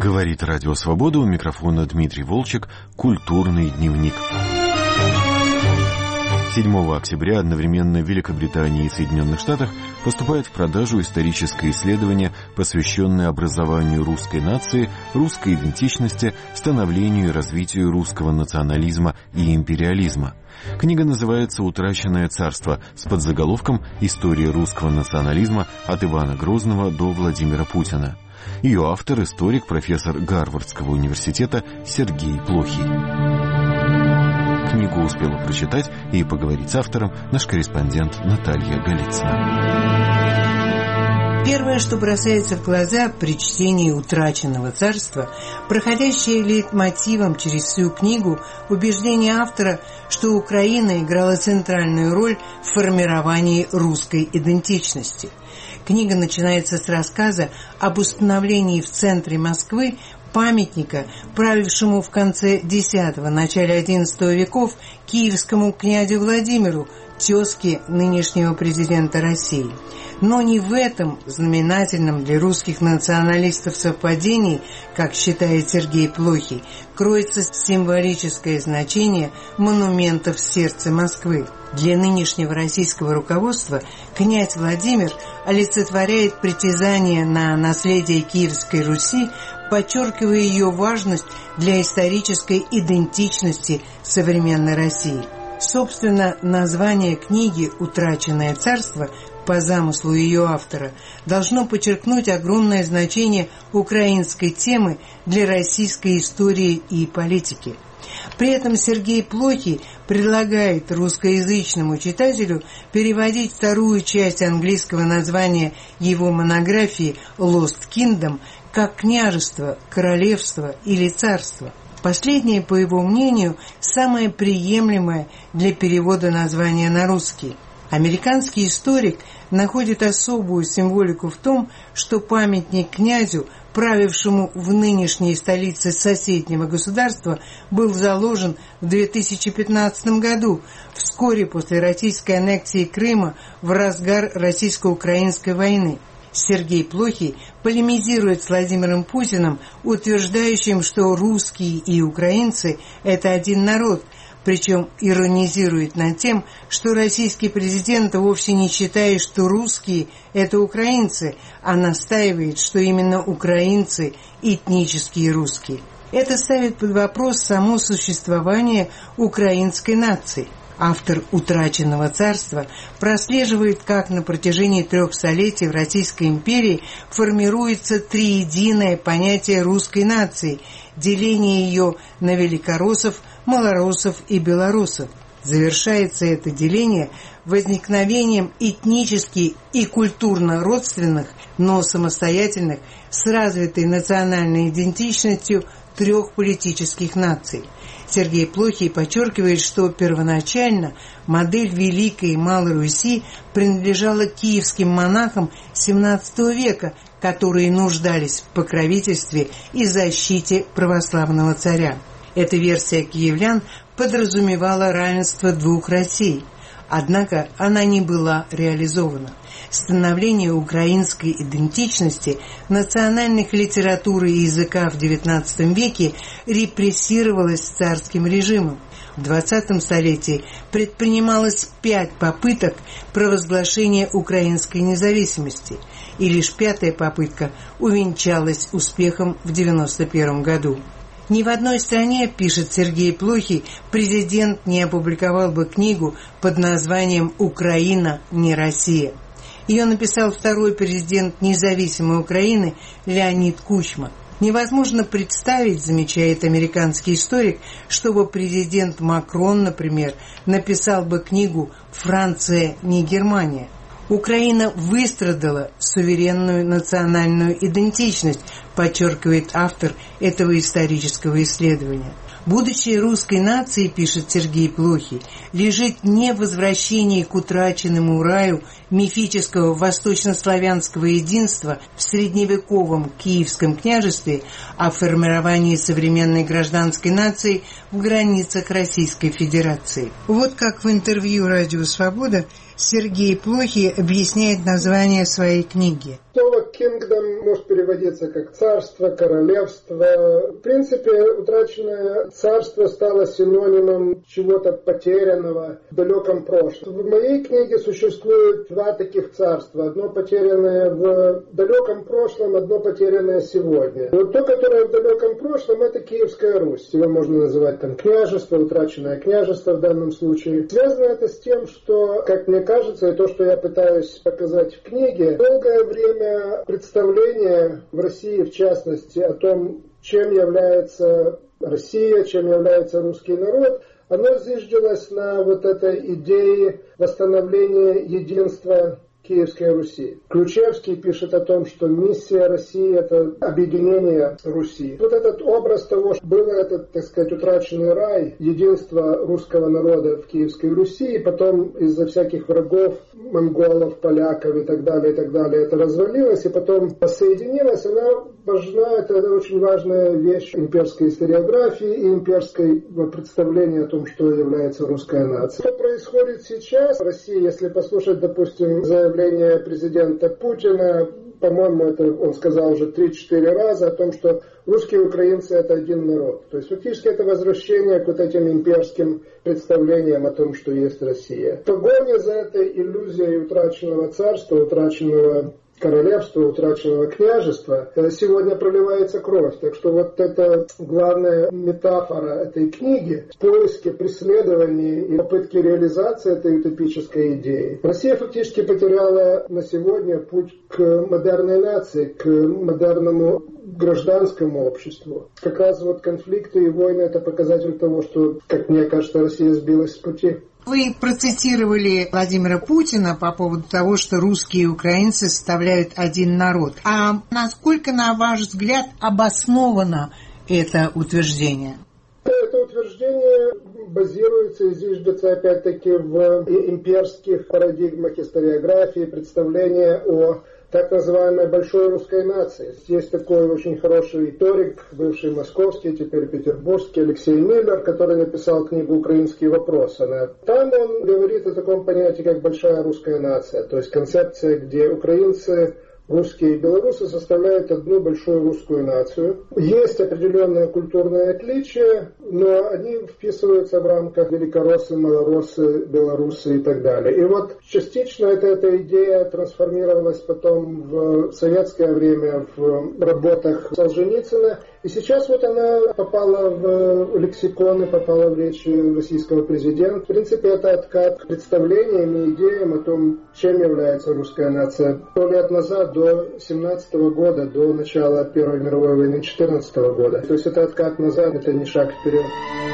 Говорит Радио Свобода, у микрофона Дмитрий Волчек, «Культурный дневник». 7 октября одновременно в Великобритании и Соединенных Штатах поступает в продажу историческое исследование, посвященное образованию русской нации, русской идентичности, становлению и развитию русского национализма и империализма. Книга называется «Утраченное царство» с подзаголовком «История русского национализма от Ивана Грозного до Владимира Путина». Ее автор – историк, профессор Гарвардского университета Сергей Плохий. Книгу успела прочитать и поговорить с автором наш корреспондент Наталья Голицына. Первое, что бросается в глаза при чтении «Утраченного царства», проходящее лейтмотивом через всю книгу, убеждение автора, что Украина играла центральную роль в формировании русской идентичности. Книга начинается с рассказа об установлении в центре Москвы памятника, правившему в конце X – начале XI веков киевскому князю Владимиру, тезке нынешнего президента России. Но не в этом знаменательном для русских националистов совпадении, как считает Сергей Плохий, кроется символическое значение монумента в сердце Москвы. Для нынешнего российского руководства князь Владимир олицетворяет притязание на наследие Киевской Руси, подчеркивая ее важность для исторической идентичности современной России. Собственно, название книги «Утраченное царство» по замыслу ее автора должно подчеркнуть огромное значение украинской темы для российской истории и политики. При этом Сергей Плохий предлагает русскоязычному читателю переводить вторую часть английского названия его монографии «Lost Kingdom» как «княжество», «королевство» или «царство». Последнее, по его мнению, самое приемлемое для перевода названия на русский. Американский историк находит особую символику в том, что памятник князю, правившему в нынешней столице соседнего государства, был заложен в 2015 году, вскоре после российской аннексии Крыма в разгар российско-украинской войны. Сергей Плохий полемизирует с Владимиром Путиным, утверждающим, что русские и украинцы – это один народ, причем иронизирует над тем, что российский президент вовсе не считает, что русские – это украинцы, а настаивает, что именно украинцы – этнические русские. Это ставит под вопрос само существование украинской нации. Автор «Утраченного царства» прослеживает, как на протяжении 3 столетий в Российской империи формируется триединое понятие русской нации, деление ее на великороссов, малороссов и белоруссов. Завершается это деление возникновением этнически и культурно родственных, но самостоятельных, с развитой национальной идентичностью 3 политических наций. Сергей Плохий подчеркивает, что первоначально модель Великой и Малой Руси принадлежала киевским монахам XVII века, которые нуждались в покровительстве и защите православного царя. Эта версия киевлян подразумевала равенство 2 Россий, однако она не была реализована. Становление украинской идентичности, национальных литературы и языка в XIX веке репрессировалось царским режимом. В 20 столетии предпринималось 5 попыток провозглашения украинской независимости, и лишь 5-я попытка увенчалась успехом в 1991 году. Ни в одной стране, пишет Сергей Плохий, президент не опубликовал бы книгу под названием «Украина, не Россия». Ее написал второй президент независимой Украины Леонид Кучма. Невозможно представить, замечает американский историк, чтобы президент Макрон, например, написал бы книгу «Франция, не Германия». Украина выстрадала суверенную национальную идентичность, подчеркивает автор этого исторического исследования. Будущее русской нации, пишет Сергей Плохий, лежит не в возвращении к утраченному раю мифического восточнославянского единства в средневековом Киевском княжестве, о формировании современной гражданской нации в границах Российской Федерации. Вот как в интервью «Радио Свобода» Сергей Плохий объясняет название своей книги. Слово «kingdom» может переводиться как «царство», «королевство». В принципе, утраченное царство стало синонимом чего-то потерянного в далеком прошлом. В моей книге существует два таких царства. Одно потерянное в далеком прошлом, одно потерянное сегодня. Вот то, которое в далеком прошлом, это Киевская Русь. Его можно называть там княжество, утраченное княжество в данном случае. Связано это с тем, что, как мне кажется, и то, что я пытаюсь показать в книге, долгое время представление в России, в частности, о том, чем является Россия, чем является русский народ, оно зиждилось на вот этой идее восстановления единства Киевской Руси. Ключевский пишет о том, что миссия России – это объединение Руси. Вот этот образ того, что был этот, так сказать, утраченный рай, единство русского народа в Киевской Руси, и потом из-за всяких врагов, монголов, поляков и так далее, это развалилось, и потом соединилось, она важна, это очень важная вещь имперской историографии и имперского представления о том, что является русская нация. Что происходит сейчас в России, если послушать, допустим, заявление президента Путина, по-моему, это он сказал уже 3-4 раза, о том, что русские и украинцы – это один народ. То есть фактически это возвращение к вот этим имперским представлениям о том, что есть Россия. В погоне за этой иллюзией утраченного царства, утраченного королевства, утраченного княжества, сегодня проливается кровь. Так что вот это главная метафора этой книги в поиске, преследовании и попытке реализации этой утопической идеи. Россия фактически потеряла на сегодня путь к модерной нации, к модерному гражданскому обществу. Как раз вот конфликты и войны – это показатель того, что, как мне кажется, Россия сбилась с пути. Вы процитировали Владимира Путина по поводу того, что русские и украинцы составляют один народ. А насколько, на ваш взгляд, обосновано это утверждение? Это утверждение базируется и зиждется опять-таки в имперских парадигмах историографии, представления о так называемой большой русской нации. Есть такой очень хороший историк, бывший московский, теперь петербургский, Алексей Миллер, который написал книгу «Украинский вопрос». Там он говорит о таком понятии, как большая русская нация, то есть концепция, где украинцы, русские и белорусы составляют одну большую русскую нацию. Есть определенные культурные отличия, но они вписываются в рамках великороссы, малороссы, белорусы и так далее. И вот частично эта идея трансформировалась потом в советское время в работах Солженицына. И сейчас вот она попала в лексикон и попала в речи российского президента. В принципе, это откат к представлениям и идеям о том, чем является русская нация. 100 лет назад, до 17 года, до начала Первой мировой войны 14 года. То есть это откат назад, это не шаг вперед.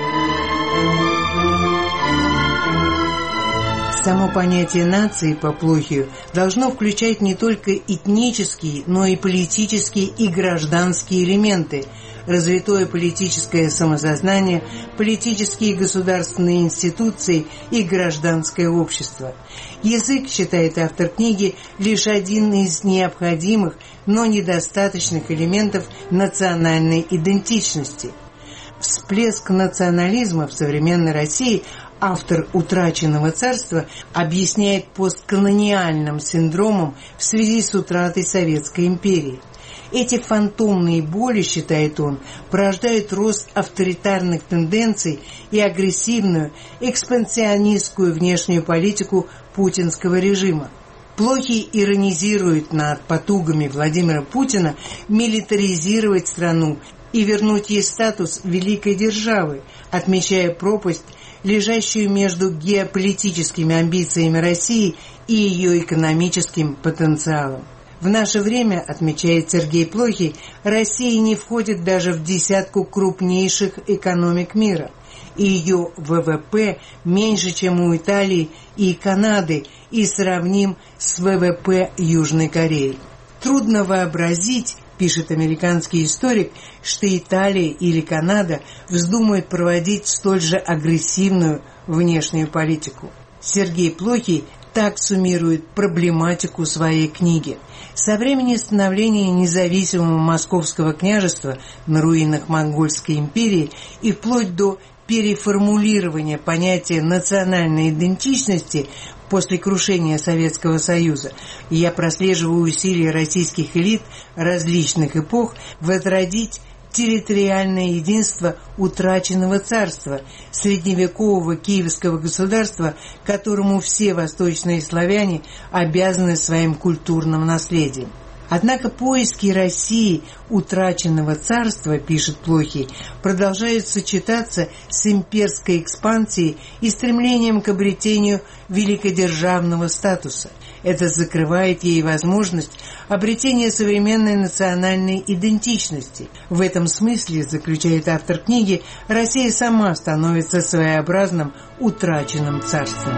Само понятие нации по Плохию должно включать не только этнические, но и политические и гражданские элементы, развитое политическое самосознание, политические и государственные институции и гражданское общество. Язык, считает автор книги, лишь один из необходимых, но недостаточных элементов национальной идентичности. Всплеск национализма в современной России автор «Утраченного царства» объясняет постколониальным синдромом в связи с утратой Советской империи. Эти фантомные боли, считает он, порождают рост авторитарных тенденций и агрессивную, экспансионистскую внешнюю политику путинского режима. Плохий иронизирует над потугами Владимира Путина милитаризировать страну и вернуть ей статус великой державы, отмечая пропасть, лежащую между геополитическими амбициями России и ее экономическим потенциалом. В наше время, отмечает Сергей Плохий, Россия не входит даже в десятку крупнейших экономик мира, и ее ВВП меньше, чем у Италии и Канады, и сравним с ВВП Южной Кореи. Трудно вообразить, пишет американский историк, что Италия или Канада вздумают проводить столь же агрессивную внешнюю политику. Сергей Плохий так суммирует проблематику своей книги. Со времени становления независимого Московского княжества на руинах Монгольской империи и вплоть до переформулирования понятия национальной идентичности после крушения Советского Союза, я прослеживаю усилия российских элит различных эпох возродить территориальное единство утраченного царства, средневекового киевского государства, которому все восточные славяне обязаны своим культурным наследием. Однако поиски России утраченного царства, пишет Плохий, продолжают сочетаться с имперской экспансией и стремлением к обретению великодержавного статуса. Это закрывает ей возможность обретения современной национальной идентичности. В этом смысле, заключает автор книги, Россия сама становится своеобразным утраченным царством.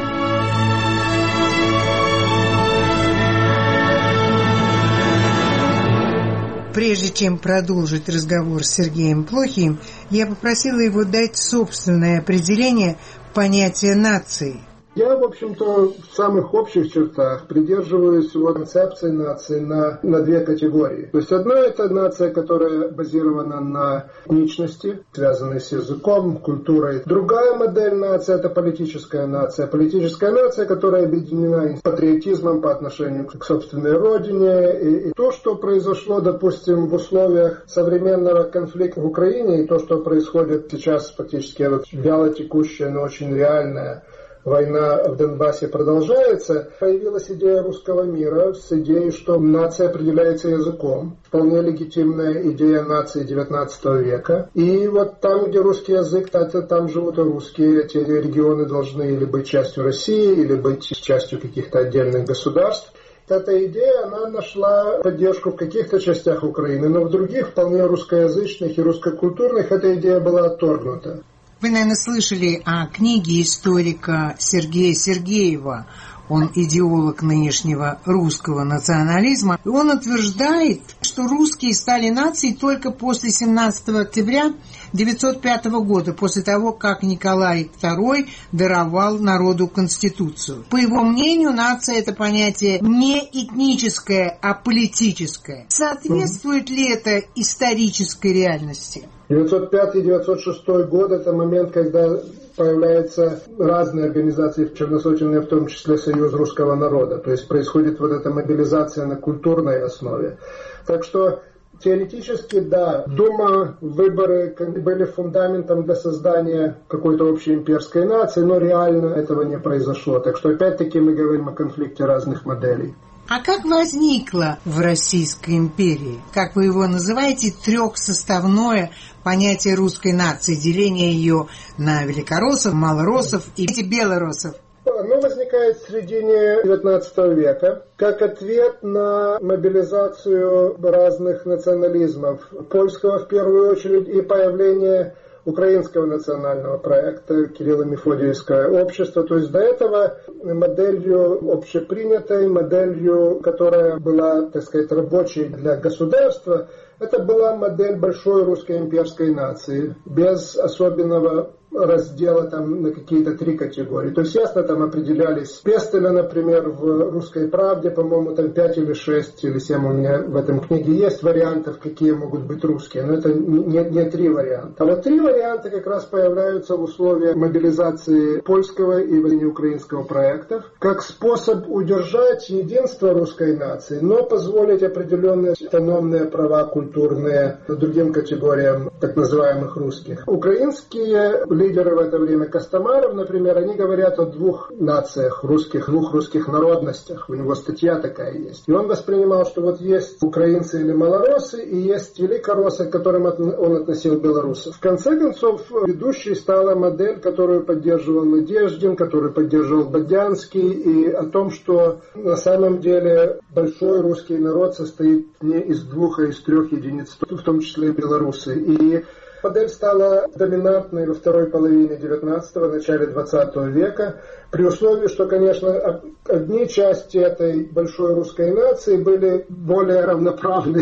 Прежде чем продолжить разговор с Сергеем Плохим, я попросила его дать собственное определение понятия нации. Я, в общем-то, в самых общих чертах придерживаюсь концепции нации на две категории. То есть одна – это нация, которая базирована на этничности, связанной с языком, культурой. Другая модель нации – это политическая нация. Политическая нация, которая объединена патриотизмом по отношению к собственной родине. И то, что произошло, допустим, в условиях современного конфликта в Украине, и то, что происходит сейчас, фактически вяло текущая, но очень реальная война в Донбассе продолжается, появилась идея русского мира с идеей, что нация определяется языком. Вполне легитимная идея нации XIX века. И вот там, где русский язык, там живут и русские. Эти регионы должны или быть частью России, или быть частью каких-то отдельных государств. Эта идея, она нашла поддержку в каких-то частях Украины, но в других, вполне русскоязычных и русскокультурных, эта идея была отторгнута. Вы, наверное, слышали о книге историка Сергея Сергеева. Он идеолог нынешнего русского национализма. И он утверждает, что русские стали нацией только после 17 октября 1905 года, после того, как Николай II даровал народу Конституцию. По его мнению, нация – это понятие не этническое, а политическое. Соответствует ли это исторической реальности? 1905-1906 год – это момент, когда появляются разные организации, черносотенные, в том числе Союз русского народа. То есть происходит вот эта мобилизация на культурной основе. Так что теоретически, да, Дума, выборы были фундаментом для создания какой-то общей имперской нации, но реально этого не произошло. Так что опять-таки мы говорим о конфликте разных моделей. А как возникло в Российской империи, как вы его называете, трехсоставное понятие русской нации, деление ее на великороссов, малороссов и белороссов? Оно возникает в середине XIX века как ответ на мобилизацию разных национализмов, польского в первую очередь, и появление украинского национального проекта Кирилло-Мефодиевское общество. То есть до этого моделью общепринятой, моделью, которая была, так сказать, рабочей для государства, это была модель большой русской имперской нации, без особенного раздела там на какие-то три категории. То есть ясно там определялись Пестеля, например, в «Русской правде», по-моему, там 5 или 6 или 7 у меня в этом книге есть вариантов, какие могут быть русские, но это не 3 варианта. А вот 3 варианта как раз появляются в условиях мобилизации польского и украинского проектов, как способ удержать единство русской нации, но позволить определенные автономные права культурные другим категориям так называемых русских. Украинские лидеры в это время, Костомаров, например, они говорят о 2 нациях русских, 2 русских народностях. У него статья такая есть. И он воспринимал, что вот есть украинцы или малороссы, и есть великороссы, к которым он относил белорусов. В конце концов, ведущей стала модель, которую поддерживал Надеждин, которую поддерживал Бодянский, и о том, что на самом деле большой русский народ состоит не из 2, а из 3 единиц, в том числе и белорусы. И модель стала доминантной во второй половине 19-го, начале 20 века, при условии, что, конечно, одни части этой большой русской нации были более равноправны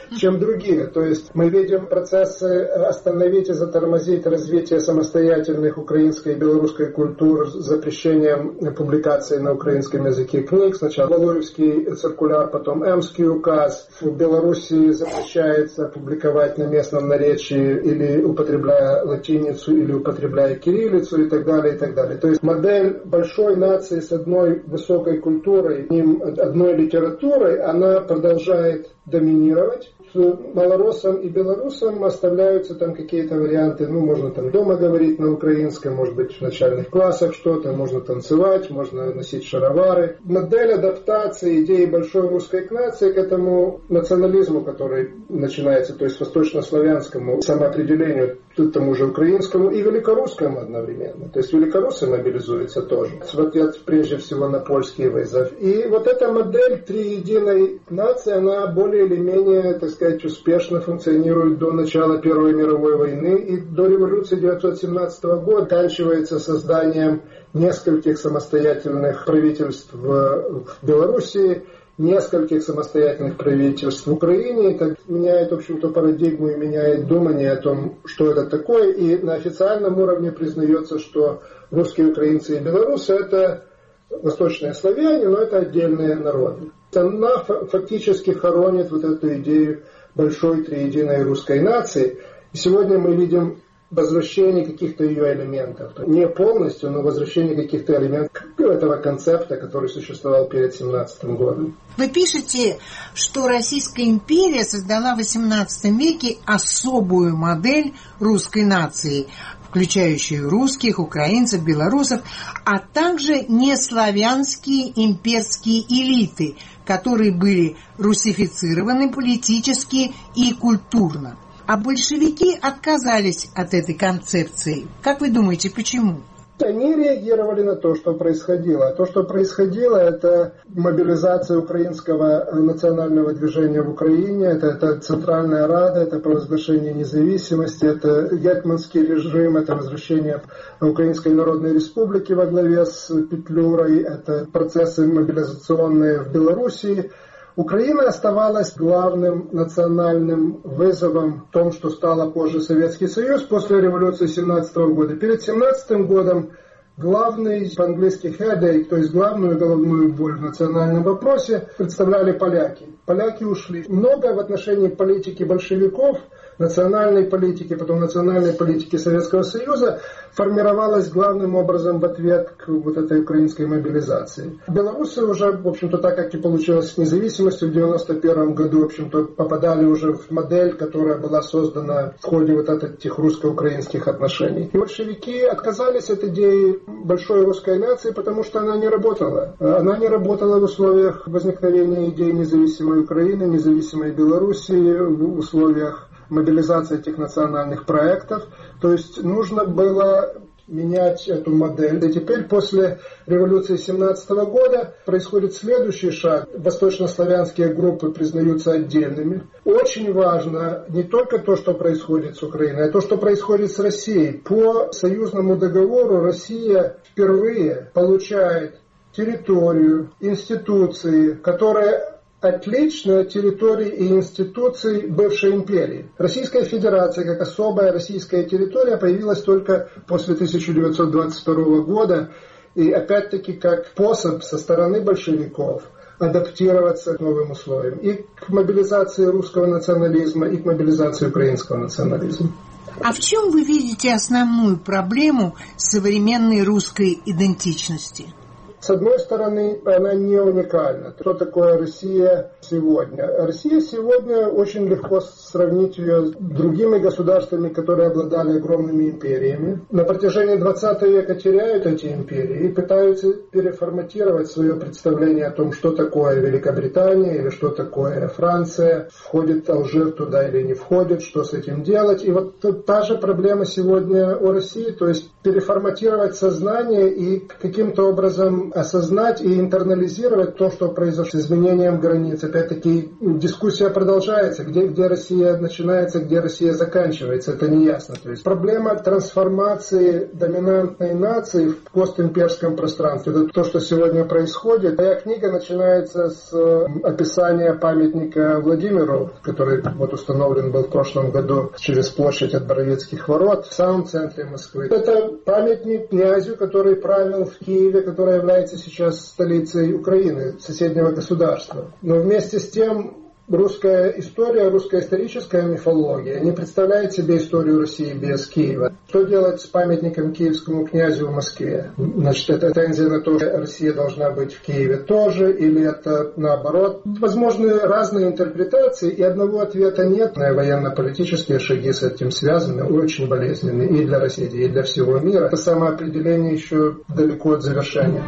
чем другие. То есть мы видим процессы остановить и затормозить развитие самостоятельных украинской и белорусской культур запрещением публикации на украинском языке книг. Сначала Валуевский циркуляр, потом Эмский указ. В Белоруссии запрещается публиковать на местном наречии или употребляя латиницу, или употребляя кириллицу и так далее, и так далее. То есть модель большой нации с одной высокой культурой, одной литературой, она продолжает доминировать. Малороссам и белорусам оставляются там какие-то варианты, можно там дома говорить на украинском, может быть в начальных классах что-то, можно танцевать, можно носить шаровары. Модель адаптации идеи большой русской нации к этому национализму, который начинается, то есть восточнославянскому самоопределению, тому же украинскому и великорусскому одновременно. То есть великоруссы мобилизуются тоже, в ответ прежде всего на польский вызов. И вот эта модель триединой нации, она более или менее, так сказать, успешно функционирует до начала Первой мировой войны и до революции 1917 года, оканчивается созданием нескольких самостоятельных правительств в Белоруссии, нескольких самостоятельных правительств в Украине. Это меняет, в общем-то, парадигму и меняет думание о том, что это такое. И на официальном уровне признается, что русские, украинцы и белорусы – это восточные славяне, но это отдельные народы. Она фактически хоронит вот эту идею большой триединой русской нации. И сегодня мы видим возвращение каких-то ее элементов. Не полностью, но возвращение каких-то элементов этого концепта, который существовал перед 17 годом. Вы пишете, что Российская империя создала в XVIII веке особую модель русской нации, включающую русских, украинцев, белорусов, а также неславянские имперские элиты, которые были русифицированы политически и культурно. А большевики отказались от этой концепции. Как вы думаете, почему? Они реагировали на то, что происходило. То, что происходило, это мобилизация украинского национального движения в Украине, это Центральная Рада, это провозглашение независимости, это гетманский режим, это возвращение Украинской Народной Республики во главе с Петлюрой, это процессы мобилизационные в Белоруссии. Украина оставалась главным национальным вызовом в том, что стало позже Советский Союз после революции 17 года. Перед 17 годом главный, по-английски headache, то есть главную головную боль в национальном вопросе, представляли поляки. Поляки ушли. Много в отношении политики большевиков, национальной политики, потом национальной политики Советского Союза формировалась главным образом в ответ к вот этой украинской мобилизации. Белорусы уже, в общем-то, так как и получилось с независимостью в 91 году, в общем-то, попадали уже в модель, которая была создана в ходе вот этих русско-украинских отношений. И большевики отказались от идеи большой русской нации, потому что она не работала. Она не работала в условиях возникновения идеи независимой Украины, независимой Белоруссии, в условиях мобилизации этих национальных проектов. То есть нужно было менять эту модель. И теперь после революции 17 года происходит следующий шаг. Восточнославянские группы признаются отдельными. Очень важно не только то, что происходит с Украиной, а то, что происходит с Россией. По союзному договору Россия впервые получает территорию, институции, которые отлично от территории и институций бывшей империи. Российская Федерация, как особая российская территория, появилась только после 1922 года. И опять-таки как способ со стороны большевиков адаптироваться к новым условиям. И к мобилизации русского национализма, и к мобилизации украинского национализма. А в чем вы видите основную проблему современной русской идентичности? С одной стороны, она не уникальна. Что такое Россия сегодня? Россия сегодня очень легко сравнить ее с другими государствами, которые обладали огромными империями. На протяжении 20 века теряют эти империи и пытаются переформатировать свое представление о том, что такое Великобритания или что такое Франция, входит Алжир туда или не входит, что с этим делать. И вот та же проблема сегодня у России, то есть переформатировать сознание и каким-то образом осознать и интернализировать то, что произошло с изменением границ. Опять-таки дискуссия продолжается, где Россия начинается, где Россия заканчивается, это не ясно. То есть проблема трансформации доминантной нации в постимперском пространстве, это то, что сегодня происходит. Моя книга начинается с описания памятника Владимиру, который вот установлен был в прошлом году через площадь от Боровицких ворот в самом центре Москвы. Это памятник князю, который правил в Киеве, который является сейчас столицей Украины, соседнего государства. Но вместе с тем русская история, русская историческая мифология не представляет себе историю России без Киева. Что делать с памятником киевскому князю в Москве? Значит, это претензия на то, что Россия должна быть в Киеве тоже, или это наоборот? Возможны разные интерпретации, и одного ответа нет. Военно-политические шаги с этим связаны, очень болезненные и для России, и для всего мира. Это самоопределение еще далеко от завершения.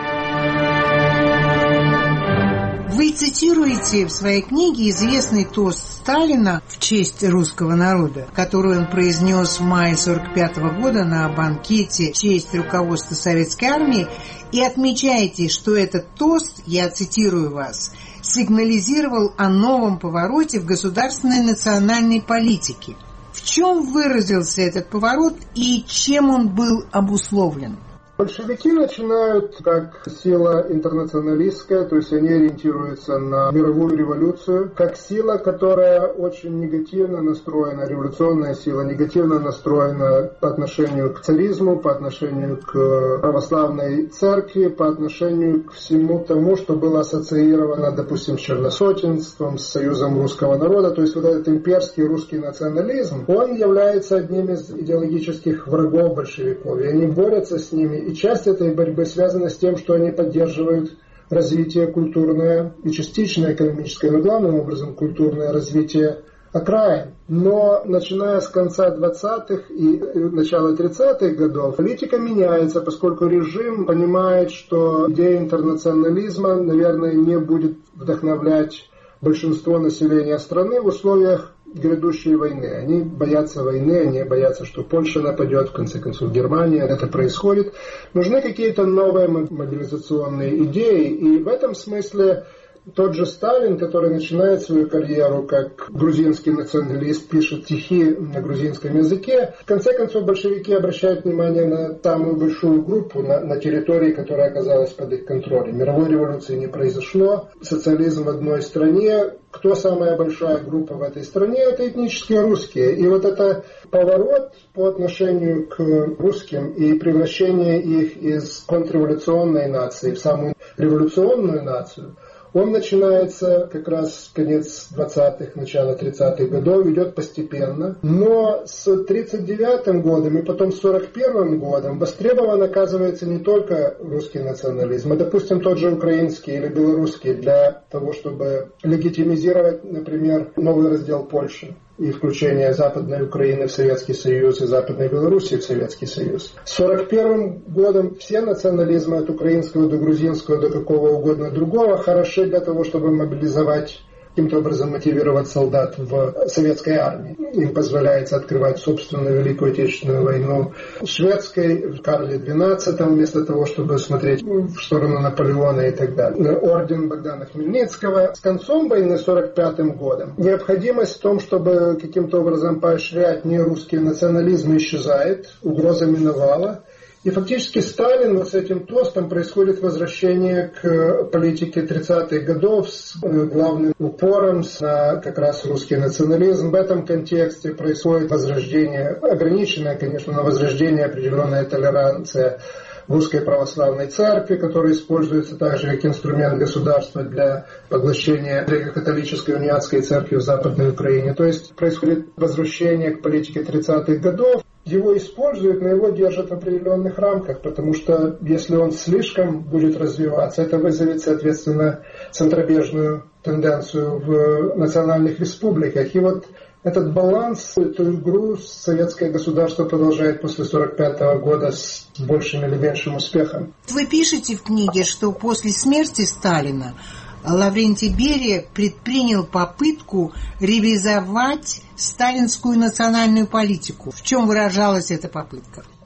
Вы цитируете в своей книге известный тост Сталина в честь русского народа, который он произнес в мае 1945 года на банкете в честь руководства Советской армии, и отмечаете, что этот тост, я цитирую вас, сигнализировал о новом повороте в государственной национальной политике. В чем выразился этот поворот и чем он был обусловлен? Большевики начинают как сила интернационалистская, то есть они ориентируются на мировую революцию, как сила, которая очень негативно настроена, революционная сила, негативно настроена по отношению к царизму, по отношению к православной церкви, по отношению к всему тому, что было ассоциировано, допустим, с черносотенством, с союзом русского народа. То есть вот этот имперский русский национализм, он является одним из идеологических врагов большевиков, и они борются с ними. И часть этой борьбы связана с тем, что они поддерживают развитие культурное и частично экономическое, но главным образом культурное развитие окраин. Но начиная с конца 20-х и начала 30-х годов политика меняется, поскольку режим понимает, что идея интернационализма, наверное, не будет вдохновлять большинство населения страны в условиях грядущей войны. Они боятся войны, они боятся, что Польша нападет, в конце концов Германия. Это происходит. Нужны какие-то новые мобилизационные идеи, и в этом смысле тот же Сталин, который начинает свою карьеру как грузинский националист, пишет стихи на грузинском языке. В конце концов, большевики обращают внимание на самую большую группу на территории, которая оказалась под их контролем. Мировой революции не произошло, социализм в одной стране. Кто самая большая группа в этой стране? Это этнические русские. И вот это поворот по отношению к русским и превращение их из контрреволюционной нации в самую революционную нацию, он начинается как раз в конец 20-х, начало 30-х годов, идет постепенно. Но с 1939 годом и потом с 1941 годом востребован оказывается не только русский национализм, а, допустим, тот же украинский или белорусский, для того, чтобы легитимизировать, например, новый раздел Польши и включение Западной Украины в Советский Союз и Западной Белоруссии в Советский Союз. С 1941 годом все национализмы от украинского до грузинского до какого угодно другого хороши для того, чтобы мобилизовать, каким-то образом мотивировать солдат в советской армии. Им позволяется открывать собственную Великую Отечественную войну шведской, в Карле XII, вместо того, чтобы смотреть в сторону Наполеона и так далее. Орден Богдана Хмельницкого. С концом войны 1945 годом необходимость в том, чтобы каким-то образом поощрять нерусский национализм, исчезает, угроза миновала. И фактически Сталин вот с этим тостом происходит возвращение к политике 30-х годов с главным упором на как раз русский национализм. В этом контексте происходит возрождение, ограниченное, конечно, но возрождение, определенная толеранция Русской Православной Церкви, которая используется также как инструмент государства для поглощения греко-католической униатской церкви в Западной Украине. То есть происходит возвращение к политике 30-х годов. Его используют, но его держат в определенных рамках, потому что если он слишком будет развиваться, это вызовет, соответственно, центробежную тенденцию в национальных республиках. И вот этот баланс, эту игру советское государство продолжает после 1945 года с большим или меньшим успехом. Вы пишете в книге, что после смерти Сталина Лаврентий Берия предпринял попытку ревизовать сталинскую национальную политику. В чем выражалась эта попытка?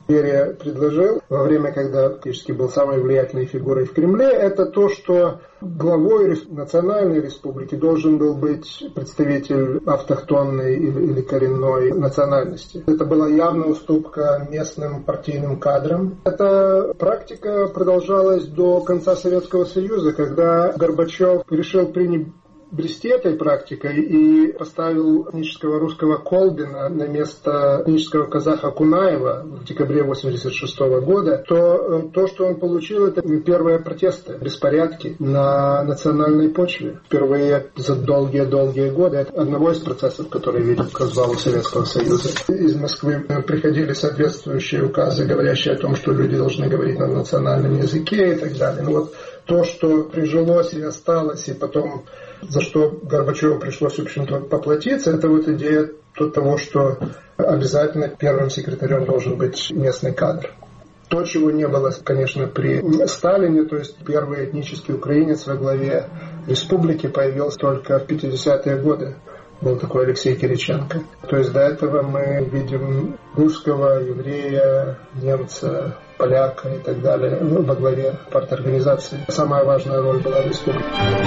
Берия предложил во время, когда фактически был самой влиятельной фигурой в Кремле, это то, что главой национальной республики должен был быть представитель автохтонной или коренной национальности. Это была явная уступка местным партийным кадрам. Эта практика продолжалась до конца Советского Союза, когда Горбачев решил брести этой практикой и поставил этнического русского Колбина на место этнического казаха Кунаева в декабре 1986 года, то, что он получил, это первые протесты, беспорядки на национальной почве. Впервые за долгие годы. Это одного из процессов, который ведет к развалу Советского Союза. Из Москвы приходили соответствующие указы, говорящие о том, что люди должны говорить на национальном языке и так далее. Но вот то, что прижилось и осталось, и потом за что Горбачеву пришлось, в общем-то, поплатиться, это вот идея того, что обязательно первым секретарем должен быть местный кадр. То, чего не было, конечно, при Сталине, то есть первый этнический украинец во главе республики появился только в 50-е годы. Был такой Алексей Кириченко. То есть до этого мы видим русского, еврея, немца, поляка и так далее во главе парторганизации. Самая важная роль была в республике.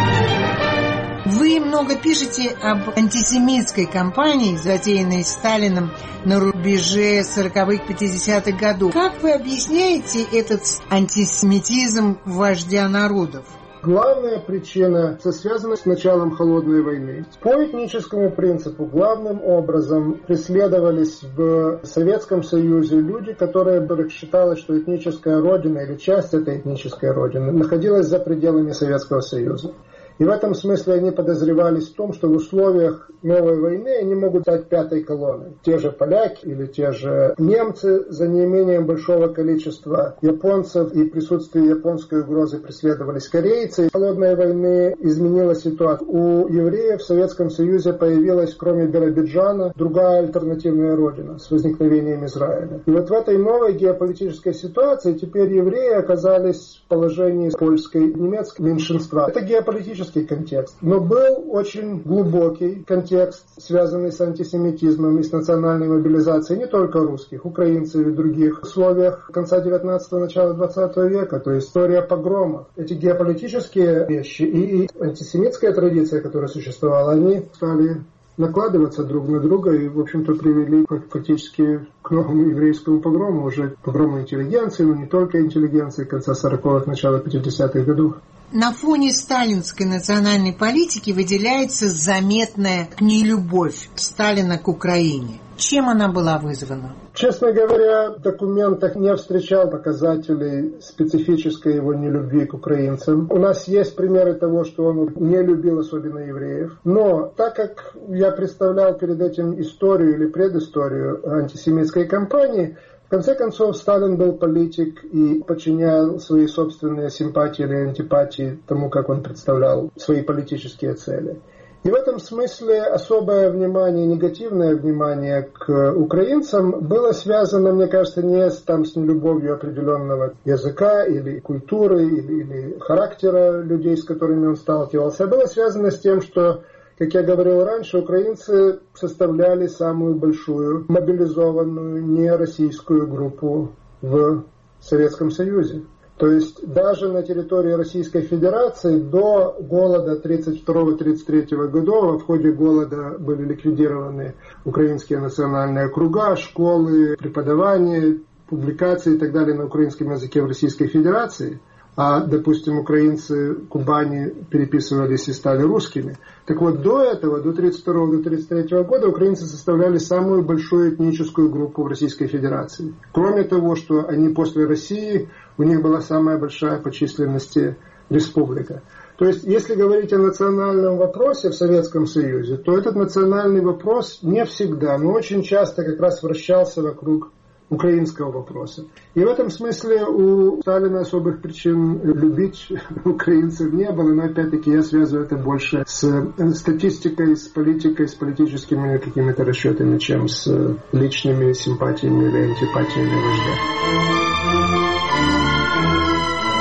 Вы много пишете об антисемитской кампании, затеянной Сталином на рубеже 40-х, 50-х годов. Как вы объясняете этот антисемитизм вождя народов? Главная причина связана с началом Холодной войны. По этническому принципу главным образом преследовались в Советском Союзе люди, которые считалось, что этническая родина или часть этой этнической родины находилась за пределами Советского Союза. И в этом смысле они подозревались в том, что в условиях новой войны они могут стать пятой колонной. Те же поляки или те же немцы, за неимением большого количества японцев и присутствия японской угрозы преследовались корейцы. В холодной войны изменила ситуация. У евреев в Советском Союзе появилась, кроме Биробиджана, другая альтернативная родина с возникновением Израиля. И вот в этой новой геополитической ситуации теперь евреи оказались в положении польской и немецкого меньшинства. Это геополитический контекст. Но был очень глубокий контекст, связанный с антисемитизмом и с национальной мобилизацией не только русских, украинцев и других в условиях конца 19-го, начала 20 века, то есть история погромов. Эти геополитические вещи и антисемитская традиция, которая существовала, они стали накладываться друг на друга и, в общем-то, привели фактически к новому еврейскому погрому, уже погрому интеллигенции, но не только интеллигенции конца 40-х, начала 50-х годов. На фоне сталинской национальной политики выделяется заметная нелюбовь Сталина к Украине. Чем она была вызвана? Честно говоря, в документах не встречал показателей специфической его нелюбви к украинцам. У нас есть примеры того, что он не любил особенно евреев. Но так как я представлял перед этим историю или предысторию антисемитской кампании, в конце концов, Сталин был политик и подчинял свои собственные симпатии или антипатии тому, как он представлял свои политические цели. И в этом смысле особое внимание, негативное внимание к украинцам было связано, мне кажется, не с нелюбовью определенного языка или культуры, или характера людей, с которыми он сталкивался, а было связано с тем, что, как я говорил раньше, украинцы составляли самую большую мобилизованную нероссийскую группу в Советском Союзе. То есть даже на территории Российской Федерации до голода 1932-1933 годов, в ходе голода были ликвидированы украинские национальные округа, школы, преподавание, публикации и так далее на украинском языке в Российской Федерации. А, допустим, украинцы Кубани переписывались и стали русскими. Так вот, до этого, до 1932-1933 года, украинцы составляли самую большую этническую группу в Российской Федерации. Кроме того, что они после России, у них была самая большая по численности республика. То есть, если говорить о национальном вопросе в Советском Союзе, то этот национальный вопрос не всегда, но очень часто как раз вращался вокруг украинского вопроса. И в этом смысле у Сталина особых причин любить украинцев не было, но опять-таки я связываю это больше с статистикой, с политикой, с политическими какими-то расчетами, чем с личными симпатиями или антипатиями вождя.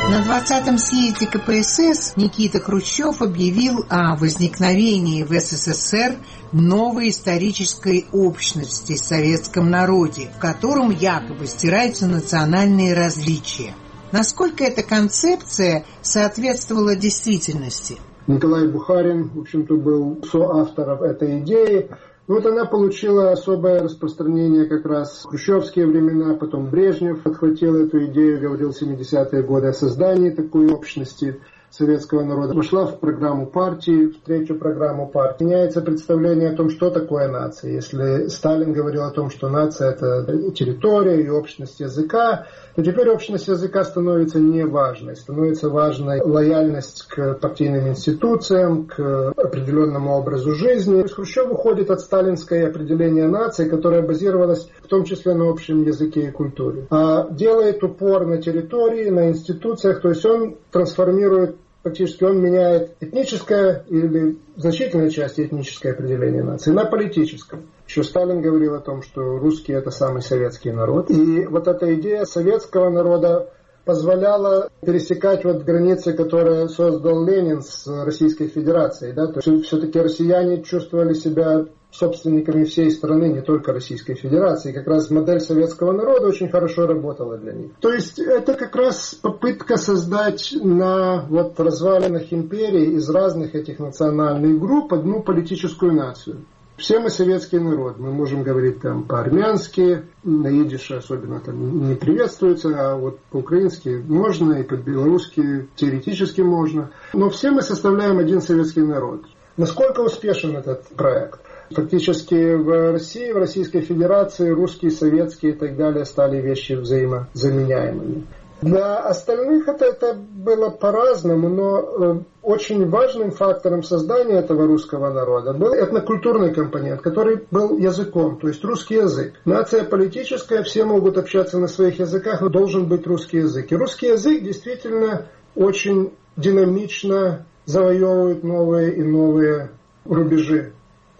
На 20-м съезде КПСС Никита Хрущев объявил о возникновении в СССР новой исторической общности в советском народе, в котором якобы стираются национальные различия. Насколько эта концепция соответствовала действительности? Николай Бухарин, в общем-то, был соавтором этой идеи. Вот она получила особое распространение как раз в хрущевские времена, потом Брежнев подхватил эту идею, говорил в 70-е годы о создании такой общности советского народа. Вошла в программу партии, в третью программу партии. Меняется представление о том, что такое нация. Если Сталин говорил о том, что нация – это территория и общность языка, то теперь общность языка становится неважной. Становится важной лояльность к партийным институциям, к определенному образу жизни. Хрущев уходит от сталинской определения нации, которое базировалось в том числе на общем языке и культуре. А делает упор на территории, на институциях, то есть он трансформирует, фактически он меняет этническое или в значительной части этническое определение нации на политическое. Еще Сталин говорил о том, что русские – это самый советский народ. И вот эта идея советского народа позволяла пересекать вот границы, которые создал Ленин с Российской Федерацией. Да? То есть все-таки россияне чувствовали себя собственниками всей страны, не только Российской Федерации. Как раз модель советского народа очень хорошо работала для них. То есть это как раз попытка создать на вот развалинах империи из разных этих национальных групп одну политическую нацию. Все мы советский народ, мы можем говорить там по-армянски, на идише особенно там не приветствуется, а вот по-украински можно и по-белорусски теоретически можно. Но все мы составляем один советский народ. Насколько успешен этот проект? Фактически в России, в Российской Федерации русские, советские и так далее стали вещи взаимозаменяемыми. Для остальных это было по-разному, но очень важным фактором создания этого русского народа был этнокультурный компонент, который был языком, то есть русский язык. Нация политическая, все могут общаться на своих языках, но должен быть русский язык. И русский язык действительно очень динамично завоевывает новые и новые рубежи.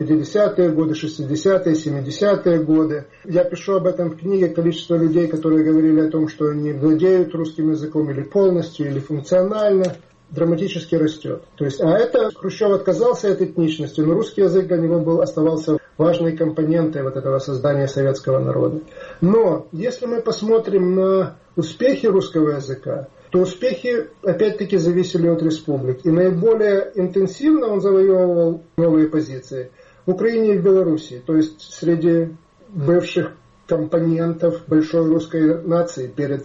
50-е годы, 60-е, 70-е годы. Я пишу об этом в книге. Количество людей, которые говорили о том, что они владеют русским языком или полностью, или функционально, драматически растет. То есть, а это Хрущев отказался от этничности, но русский язык для него оставался важной компонентой вот этого создания советского народа. Но если мы посмотрим на успехи русского языка, то успехи опять-таки зависели от республик. И наиболее интенсивно он завоевывал новые позиции в Украине и в Белоруссии, то есть среди бывших компонентов большой русской нации перед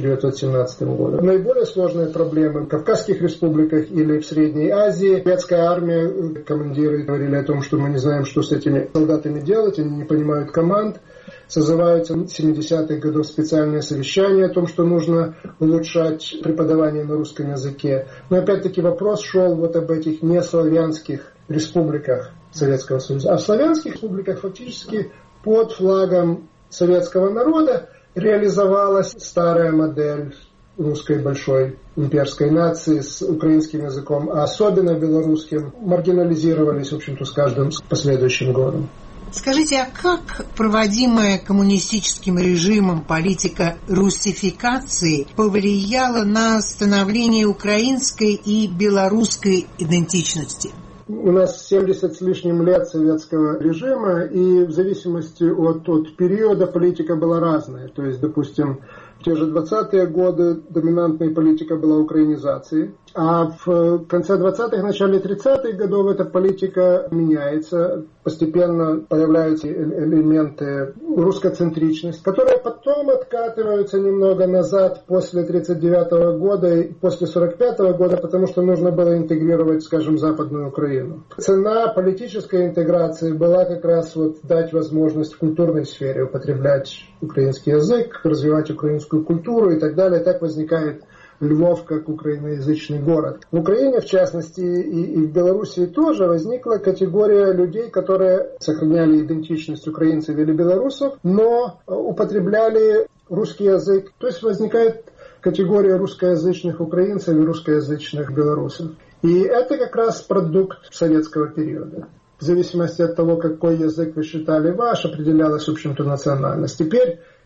1917 годом. Наиболее сложные проблемы в Кавказских республиках или в Средней Азии. Советская армия, командиры говорили о том, что мы не знаем, что с этими солдатами делать, они не понимают команд. Созываются в 70-х годах специальные совещания о том, что нужно улучшать преподавание на русском языке. Но опять-таки вопрос шел вот об этих неславянских республиках Советского Союза. А в славянских республиках фактически под флагом советского народа реализовалась старая модель русской большой имперской нации с украинским языком, а особенно белорусским, маргинализировались, в общем-то, с каждым последующим годом. Скажите, а как проводимая коммунистическим режимом политика русификации повлияла на становление украинской и белорусской идентичности? У нас 70 с лишним лет советского режима, и в зависимости от периода политика была разная. То есть, допустим, в те же 20-е годы доминантной политика была украинизации, а в конце 20-х, начале 30-х годов эта политика меняется, постепенно появляются элементы русскоцентричности, которые потом откатываются немного назад после 1939 года и после 1945 года, потому что нужно было интегрировать, скажем, Западную Украину. Цена политической интеграции была как раз вот дать возможность в культурной сфере употреблять украинский язык, развивать украинскую культуру и так далее. Так возникает Львов как украиноязычный город. В Украине, в частности, и в Белоруссии тоже возникла категория людей, которые сохраняли идентичность украинцев или белорусов, но употребляли русский язык. То есть возникает категория русскоязычных украинцев и русскоязычных белорусов. И это как раз продукт советского периода. В зависимости от того, какой язык вы считали ваш, определялась, в общем-то, национальность. Теперь,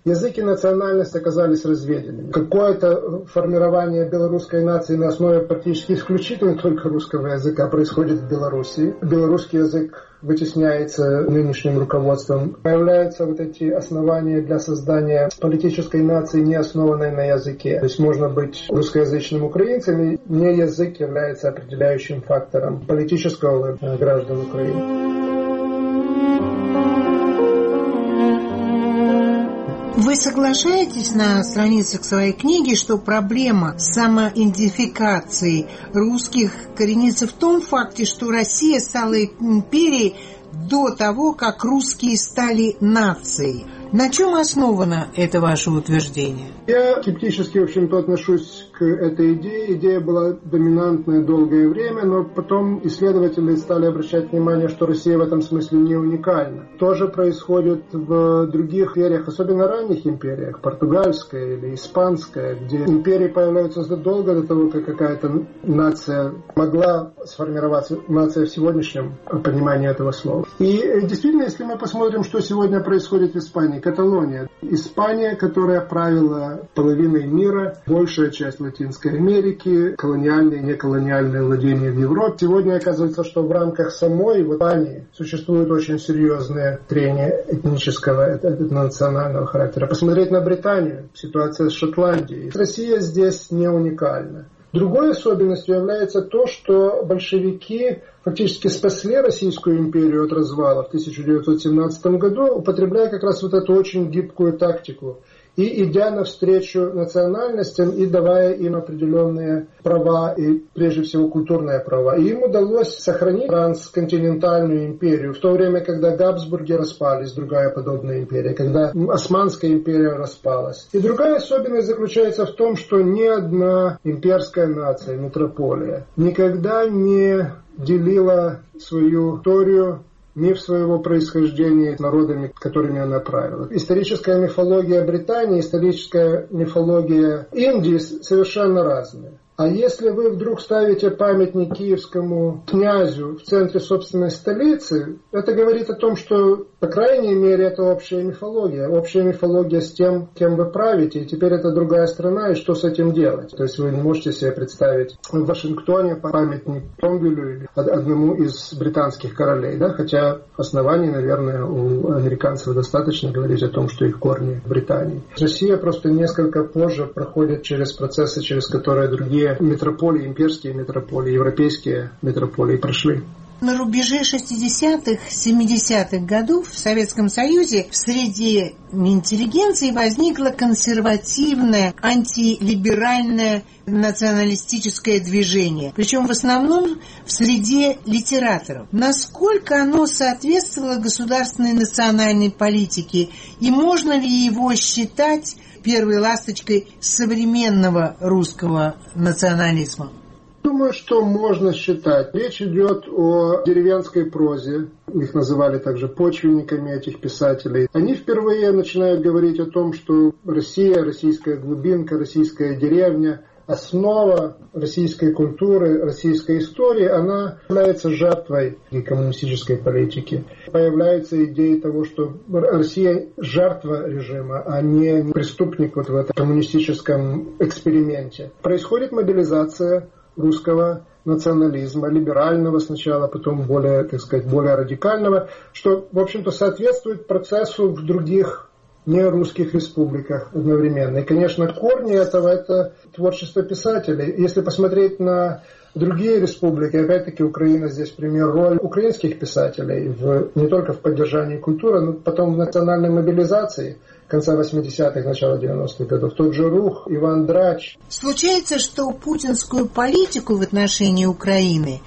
язык и национальность оказались разведенными. Какое-то формирование белорусской нации на основе практически исключительно только русского языка происходит в Беларуси. Белорусский язык вытесняется нынешним руководством. Появляются вот эти основания для создания политической нации, не основанной на языке. То есть можно быть русскоязычным украинцем, и не язык является определяющим фактором политического граждан Украины. Вы соглашаетесь на страницах своей книги, что проблема самоидентификации русских коренится в том факте, что Россия стала империей до того, как русские стали нацией? На чем основано это ваше утверждение? Я скептически, в общем-то, отношусь к этой идее. Идея была доминантной долгое время, но потом исследователи стали обращать внимание, что Россия в этом смысле не уникальна. То же происходит в других империях, особенно ранних империях, португальская или испанская, где империи появляются задолго до того, как какая-то нация могла сформироваться, нация в сегодняшнем понимании этого слова. И действительно, если мы посмотрим, что сегодня происходит в Испании, Каталония. Испания, которая правила половиной мира, большая часть Латинской Америки, колониальные и неколониальные владения в Европе. Сегодня оказывается, что в рамках самой Испании существует очень серьезное трение этнического, национального характера. Посмотреть на Британию, ситуация с Шотландией. Россия здесь не уникальна. Другой особенностью является то, что большевики фактически спасли Российскую империю от развала в 1917 году, употребляя как раз вот эту очень гибкую тактику. И идя навстречу национальностям и давая им определенные права, и прежде всего культурные права. И им удалось сохранить трансконтинентальную империю, в то время, когда Габсбурги распались, другая подобная империя, когда Османская империя распалась. И другая особенность заключается в том, что ни одна имперская нация, метрополия, никогда не делила свою историю, миф своего происхождения народами, которыми она правила. Историческая мифология Британии, историческая мифология Индии совершенно разные. А если вы вдруг ставите памятник киевскому князю в центре собственной столицы, это говорит о том, что, по крайней мере, это общая мифология с тем, кем вы правите, и теперь это другая страна, и что с этим делать? То есть вы не можете себе представить в Вашингтоне памятник Кромвелю или одному из британских королей, да? Хотя оснований, наверное, у американцев достаточно говорить о том, что их корни в Британии. Россия просто несколько позже проходит через процессы, через которые другие метрополии, имперские метрополии, европейские метрополии прошли. На рубеже 60-х, 70-х годов в Советском Союзе в среде интеллигенции возникло консервативное, антилиберальное националистическое движение, причем в основном в среде литераторов. Насколько оно соответствовало государственной национальной политике, и можно ли его считать первой ласточкой современного русского национализма? Думаю, что можно считать. Речь идет о деревенской прозе. Их называли также почвенниками, этих писателей. Они впервые начинают говорить о том, что Россия, российская глубинка, российская деревня, основа российской культуры, российской истории, она является жертвой коммунистической политики. Появляются идеи того, что Россия жертва режима, а не преступник вот в этом коммунистическом эксперименте. Происходит мобилизация русского национализма, либерального сначала, потом более, так сказать, более радикального, что, в общем-то, соответствует процессу в других нерусских республиках одновременно. И, конечно, корни этого – это творчество писателей. Если посмотреть на другие республики, опять-таки Украина здесь пример, роль украинских писателей не только в поддержании культуры, но потом в национальной мобилизации конца 80-х, начала 90-х годов. Тот же Рух, Иван Драч. Случается, что путинскую политику в отношении Украины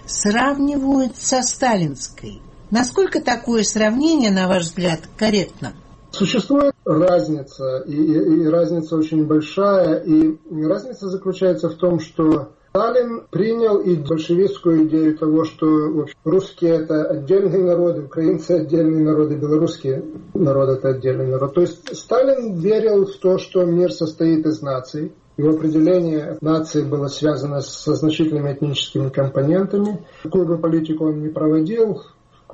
сравнивают со сталинской. Насколько такое сравнение, на ваш взгляд, корректно? Существует разница, и разница очень большая, и разница заключается в том, что Сталин принял и большевистскую идею того, что русские – это отдельные народы, украинцы – отдельные народы, белорусские народы – это отдельный народ. То есть Сталин верил в то, что мир состоит из наций. Его определение нации было связано со значительными этническими компонентами. Какую бы политику он ни проводил,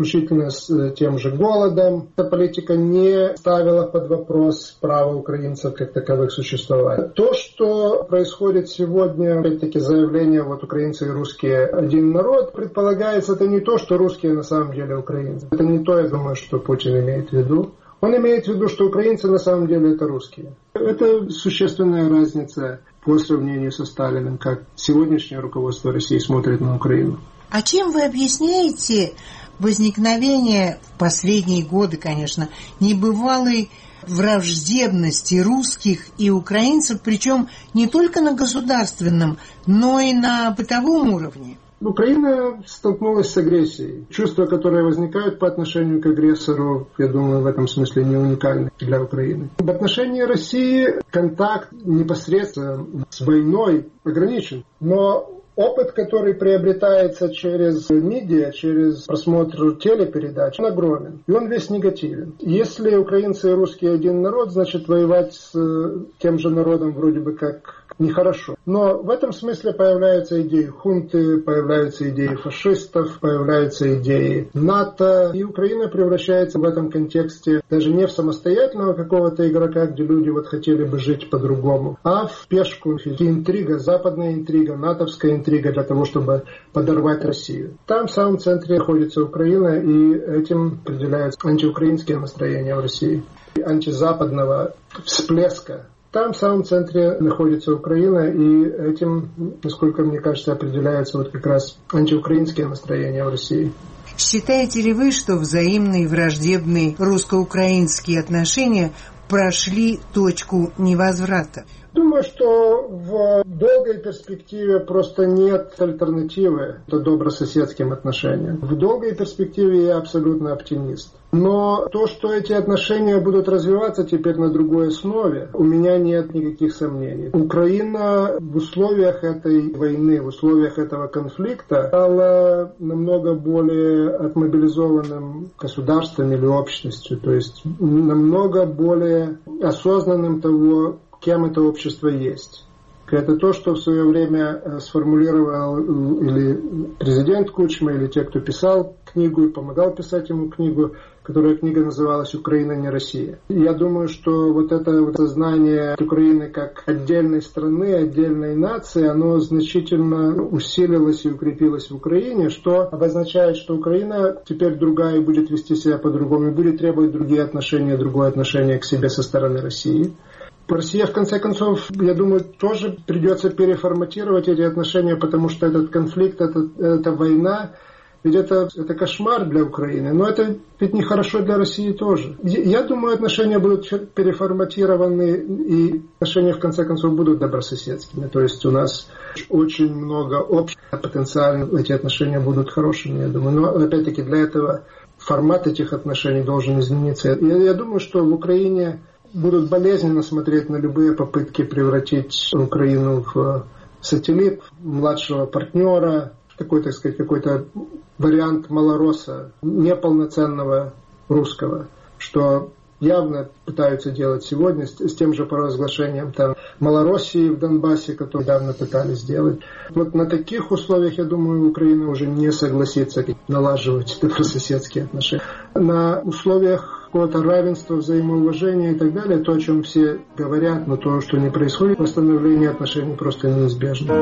включительно с тем же голодом. Эта политика не ставила под вопрос право украинцев как таковых существовать. То, что происходит сегодня, опять-таки заявление вот украинцы и русские один народ, предполагается, это не то, что русские на самом деле украинцы. Это не то, я думаю, что Путин имеет в виду. Он имеет в виду, что украинцы на самом деле это русские. Это существенная разница по сравнению со Сталиным, как сегодняшнее руководство России смотрит на Украину. А чем вы объясняете возникновение в последние годы, конечно, небывалой враждебности русских и украинцев, причем не только на государственном, но и на бытовом уровне? Украина столкнулась с агрессией. Чувства, которые возникают по отношению к агрессору, я думаю, в этом смысле не уникальны для Украины. В отношении России контакт непосредственно с войной ограничен. Но опыт, который приобретается через медиа, через просмотр телепередач, он огромен. И он весь негативен. Если украинцы и русские один народ, значит воевать с тем же народом вроде бы как нехорошо. Но в этом смысле появляются идеи хунты, появляются идеи фашистов, появляются идеи НАТО. И Украина превращается в этом контексте даже не в самостоятельного какого-то игрока, где люди вот хотели бы жить по-другому, а в пешку. Интрига, западная интрига, натовская интрига для того, чтобы подорвать Россию. Там в самом центре находится Украина, и этим определяются антиукраинские настроения в России. Антизападного всплеска. Там в самом центре находится Украина, и этим, насколько мне кажется, определяются вот как раз антиукраинские настроения в России. Считаете ли вы, что взаимные враждебные русско-украинские отношения прошли точку невозврата? Думаю, что в долгой перспективе просто нет альтернативы добрососедским отношениям. В долгой перспективе я абсолютно оптимист. Но то, что эти отношения будут развиваться теперь на другой основе, у меня нет никаких сомнений. Украина в условиях этой войны, в условиях этого конфликта стала намного более отмобилизованным государством или общностью, то есть намного более осознанным того, кем это общество есть. Это то, что в свое время сформулировал или президент Кучма, или те, кто писал книгу и помогал писать ему книгу, которая книга называлась «Украина не Россия». Я думаю, что вот это вот сознание Украины как отдельной страны, отдельной нации, оно значительно усилилось и укрепилось в Украине, что обозначает, что Украина теперь другая и будет вести себя по-другому, и будет требовать другие отношения, другое отношение к себе со стороны России. Россия, в конце концов, я думаю, тоже придется переформатировать эти отношения, потому что этот конфликт, эта война, ведь это кошмар для Украины, но это ведь нехорошо для России тоже. Я думаю, отношения будут переформатированы, и отношения, в конце концов, будут добрососедскими. То есть у нас очень много общего, потенциально эти отношения будут хорошими, я думаю. Но, опять-таки, для этого формат этих отношений должен измениться. Я думаю, что в Украине будут болезненно смотреть на любые попытки превратить Украину в сателлит, младшего партнера, такой, так сказать, какой-то вариант малоросса, неполноценного русского, что явно пытаются делать сегодня с тем же провозглашением там Малороссии в Донбассе, которую недавно пытались сделать. Вот на таких условиях, я думаю, Украина уже не согласится налаживать добрососедские отношения. На условиях какого-то равенства, взаимоуважения и так далее, то, о чем все говорят, но то, что не происходит, восстановление отношений просто неизбежно.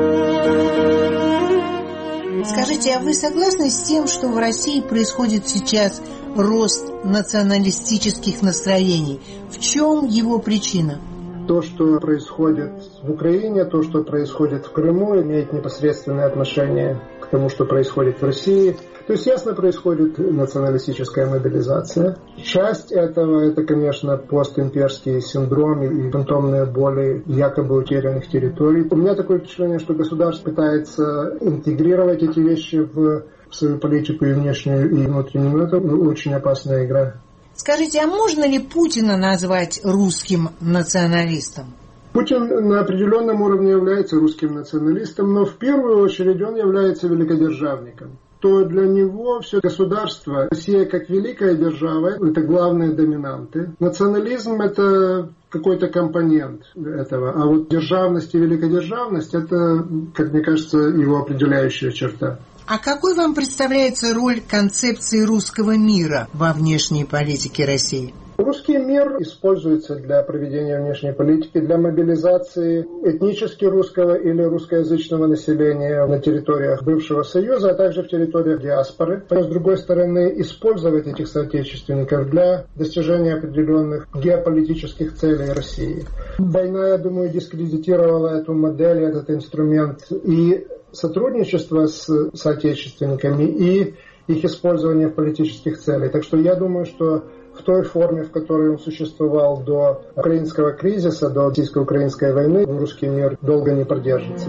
Скажите, а вы согласны с тем, что в России происходит сейчас рост националистических настроений? В чем его причина? То, что происходит в Украине, то, что происходит в Крыму, имеет непосредственное отношение к тому, что происходит в России. То есть ясно происходит националистическая мобилизация. Часть этого, это, конечно, постимперский синдром и фантомные боли якобы утерянных территорий. У меня такое впечатление, что государство пытается интегрировать эти вещи в свою политику и внешнюю, и внутреннюю. Это очень опасная игра. Скажите, а можно ли Путина назвать русским националистом? Путин на определенном уровне является русским националистом, но в первую очередь он является великодержавником. То для него все государство, Россия как великая держава, это главные доминанты. Национализм – это какой-то компонент этого. А вот державность и великодержавность – это, как мне кажется, его определяющая черта. А какой вам представляется роль концепции русского мира во внешней политике России? Русский мир используется для проведения внешней политики, для мобилизации этнически русского или русскоязычного населения на территориях бывшего Союза, а также в территориях диаспоры. Но, с другой стороны, использовать этих соотечественников для достижения определенных геополитических целей России. Война, я думаю, дискредитировала эту модель, этот инструмент и сотрудничество с соотечественниками, и их использование в политических целях. Так что я думаю, что в той форме, в которой он существовал до украинского кризиса, до российско-украинской войны, русский мир долго не продержится.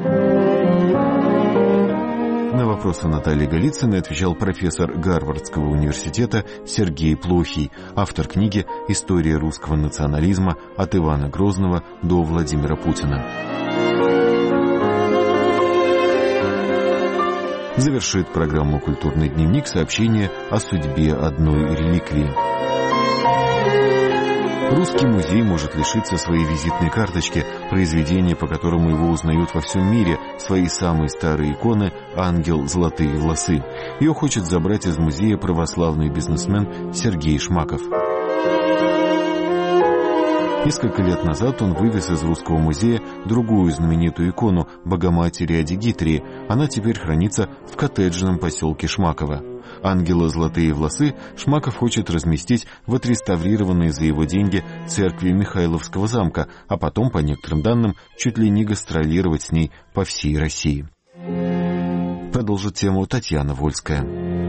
На вопросы Натальи Голицыной отвечал профессор Гарвардского университета Сергей Плохий, автор книги «История русского национализма. От Ивана Грозного до Владимира Путина». Завершит программу «Культурный дневник» сообщение о судьбе одной реликвии. Русский музей может лишиться своей визитной карточки, произведения, по которому его узнают во всем мире, своей самой старой иконы «Ангел. Золотые волосы». Ее хочет забрать из музея православный бизнесмен Сергей Шмаков. Несколько лет назад он вывез из Русского музея другую знаменитую икону Богоматери Адигитрии. Она теперь хранится в коттеджном поселке Шмаково. Ангела «Золотые волосы» Шмаков хочет разместить в отреставрированной за его деньги церкви Михайловского замка, а потом, по некоторым данным, чуть ли не гастролировать с ней по всей России. Продолжит тему Татьяна Вольская.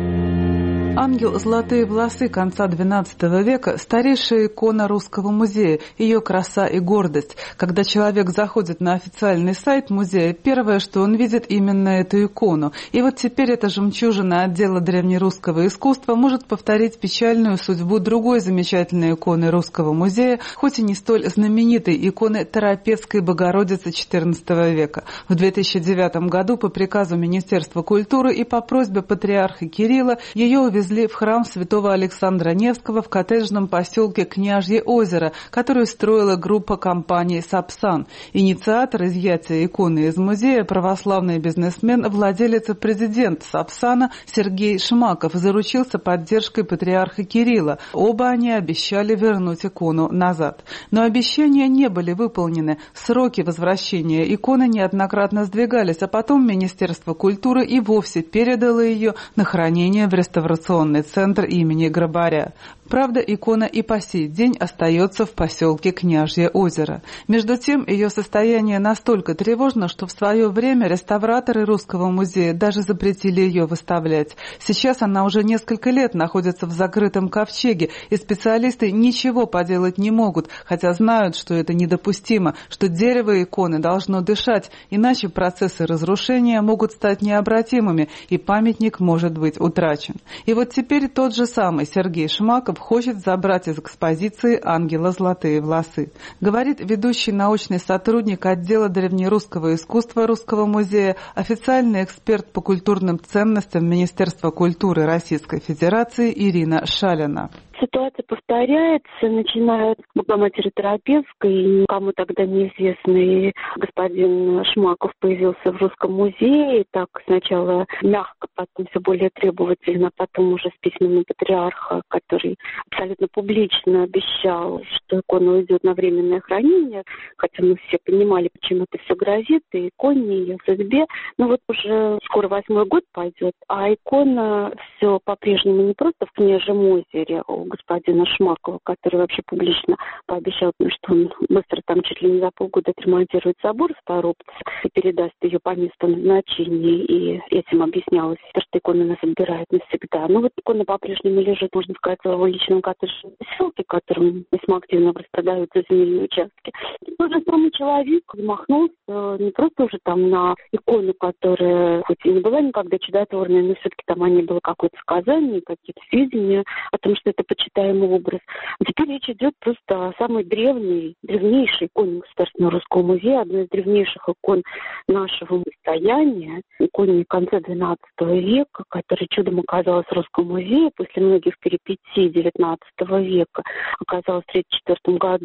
Ангел «Золотые волосы» конца XII века – старейшая икона Русского музея, ее краса и гордость. Когда человек заходит на официальный сайт музея, первое, что он видит, именно эту икону. И вот теперь эта жемчужина отдела древнерусского искусства может повторить печальную судьбу другой замечательной иконы Русского музея, хоть и не столь знаменитой иконы Торопецкой Богородицы XIV века. В 2009 году по приказу Министерства культуры и по просьбе патриарха Кирилла ее увезли в храм святого Александра Невского в коттеджном поселке Княжье озеро, которую строила группа компании «Сапсан». Инициатор изъятия иконы из музея – православный бизнесмен, владелец и президент «Сапсана» Сергей Шмаков заручился поддержкой патриарха Кирилла. Оба они обещали вернуть икону назад. Но обещания не были выполнены. Сроки возвращения иконы неоднократно сдвигались, а потом Министерство культуры и вовсе передало ее на хранение в реставрационный центр имени Грабаря. Правда, икона и по сей день остается в поселке Княжье озеро. Между тем, ее состояние настолько тревожно, что в свое время реставраторы Русского музея даже запретили ее выставлять. Сейчас она уже несколько лет находится в закрытом ковчеге, и специалисты ничего поделать не могут, хотя знают, что это недопустимо, что дерево иконы должно дышать, иначе процессы разрушения могут стать необратимыми, и памятник может быть утрачен. И вот теперь тот же самый Сергей Шмаков хочет забрать из экспозиции ангела «Золотые волосы». Говорит ведущий научный сотрудник отдела древнерусского искусства Русского музея, официальный эксперт по культурным ценностям Министерства культуры Российской Федерации Ирина Шалина. Ситуация повторяется, начиная с Богоматери Торопецкой, и никому тогда неизвестный господин Шмаков появился в Русском музее, так сначала мягко, потом все более требовательно, потом уже с письмами патриарха, который абсолютно публично обещал, что икона уйдет на временное хранение, хотя мы все понимали, чем это все грозит, и иконе, и ее судьбе. Но вот уже скоро 8-й год пойдет, а икона все по-прежнему не просто в Княжьем озере у господина Шмакова, который вообще публично пообещал, что он быстро там чуть ли не за полгода отремонтирует собор в Торопце и передаст ее по месту назначения, и этим объяснялось, что икона нас отбирает навсегда. Но вот икона по-прежнему лежит, можно сказать, в его личном коттеджном поселке, которым весьма активно распродаются земельные участки. Тот же самый человек замахнулся не просто уже там на икону, которая хоть и не была никогда чудотворной, но все-таки там о ней было какое-то сказание, какие-то сведения о том, что это почитаемый образ. А теперь речь идет просто о самой древнейшей иконе Государственного русского музея, одной из древнейших икон нашего состояния, иконе конца XII века, которая чудом оказалась в Русском музее после многих перипетий XIX века, оказалась в 1934 году.